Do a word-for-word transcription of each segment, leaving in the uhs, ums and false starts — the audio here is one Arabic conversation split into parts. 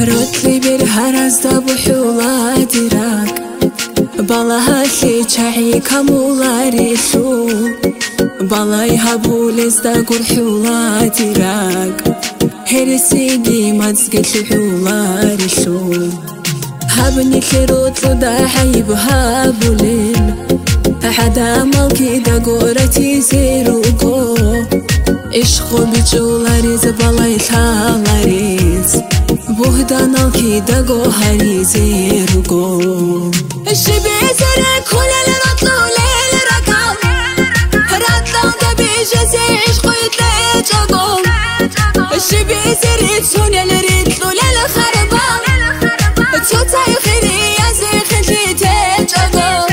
رتلي برهرز دبحولا ديراك بالا هالي چاعي كامولاري شو بالا يهبولز دا قرحولا ديراك هرسيجي مزقل حولاري شو هبني كروتلو دا حيب هابولين حدا مالكي دا قورتي زيروكو عشقو بجولاريز بالاي ثالاريز بوهدان الكي دا قوهاري زيروكو الشبي زرك كل الرطلو ليل ركال رطلو دا بيجازي عشقو يتلاقي جاقو الشبي زريت سوني لريتلو ليل خربان توتاي خيري يا زي خلي تجاقو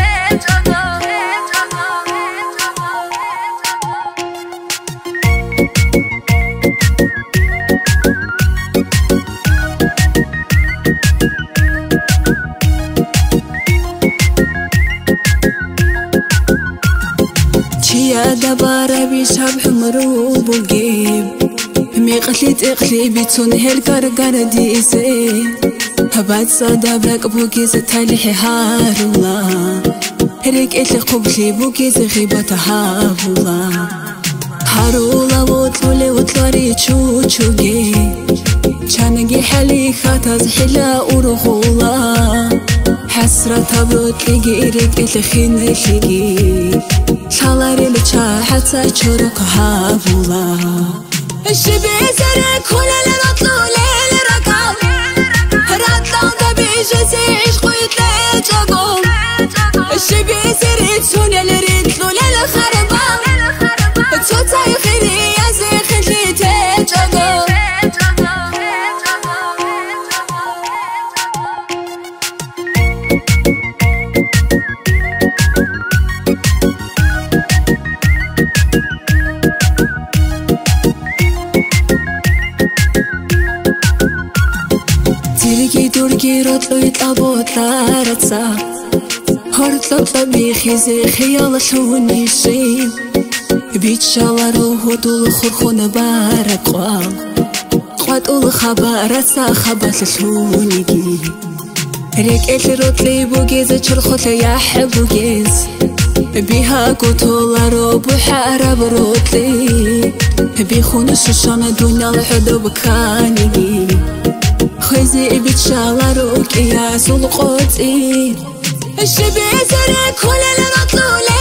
يا دبارة بيشاب حمرو بوجيب ميقلي تقلي بيتون هالقرقر ديسي هبات صدا بلاك بوجيز تالي هارولا هريك إتلي قبلي بوجيز غيبة هارولا هارولا وطلولي وطلاري تشو تشوجي چانجي حالي خاتز حلا ورغولا حسرة تبروت لقي إريك إتلي خين لقي شالاري لچا حتى چورك هابولا الشبي زرك كل الرطلو ليل ركال رطلو دا بيجازي عشقو يتلاقي جاقو الشبي زريت سوني لريتلو ليل خربان توتاي خيري يا زي خلي تجاقو تيركي دوركي رطلو يطلبو تلارتسا هرطلو طبيخي زي خيال شوني شي بيت شالارو هدول خرخون بارقوا قواتول خبارتسا خبات شونيكي ريك إتلي رطلي بوجيز چرخوت يحبو جيز بيها قطولارو بحارب رطلي بيخون شوشان دنيا الحدو بكانيجي خوزي بيتشالارو كياسو القوتي الشبي زرك كل الرطلو